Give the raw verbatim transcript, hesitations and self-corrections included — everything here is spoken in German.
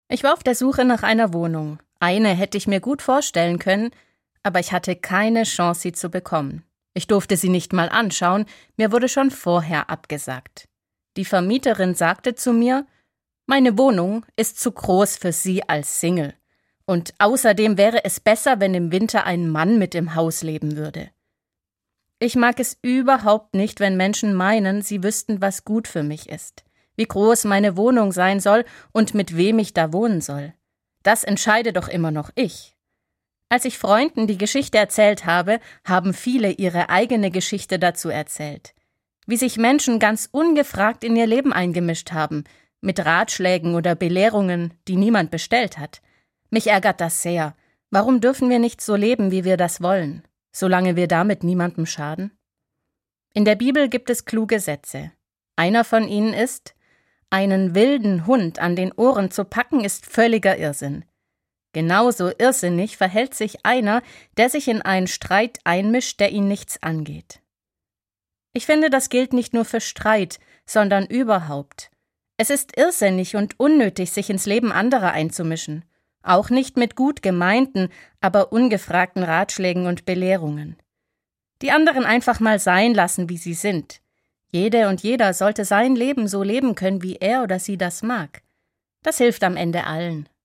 Ich war auf der Suche nach einer Wohnung. Eine hätte ich mir gut vorstellen können, aber ich hatte keine Chance, sie zu bekommen. Ich durfte sie nicht mal anschauen, mir wurde schon vorher abgesagt. Die Vermieterin sagte zu mir, meine Wohnung ist zu groß für Sie als Single. Und außerdem wäre es besser, wenn im Winter ein Mann mit im Haus leben würde. Ich mag es überhaupt nicht, wenn Menschen meinen, sie wüssten, was gut für mich ist, wie groß meine Wohnung sein soll und mit wem ich da wohnen soll. Das entscheide doch immer noch ich. Als ich Freunden die Geschichte erzählt habe, haben viele ihre eigene Geschichte dazu erzählt. Wie sich Menschen ganz ungefragt in ihr Leben eingemischt haben, mit Ratschlägen oder Belehrungen, die niemand bestellt hat. Mich ärgert das sehr. Warum dürfen wir nicht so leben, wie wir das wollen, solange wir damit niemandem schaden? In der Bibel gibt es kluge Sätze. Einer von ihnen ist, einen wilden Hund an den Ohren zu packen, ist völliger Irrsinn. Genauso irrsinnig verhält sich einer, der sich in einen Streit einmischt, der ihn nichts angeht. Ich finde, das gilt nicht nur für Streit, sondern überhaupt. Es ist irrsinnig und unnötig, sich ins Leben anderer einzumischen. Auch nicht mit gut gemeinten, aber ungefragten Ratschlägen und Belehrungen. Die anderen einfach mal sein lassen, wie sie sind. Jede und jeder sollte sein Leben so leben können, wie er oder sie das mag. Das hilft am Ende allen.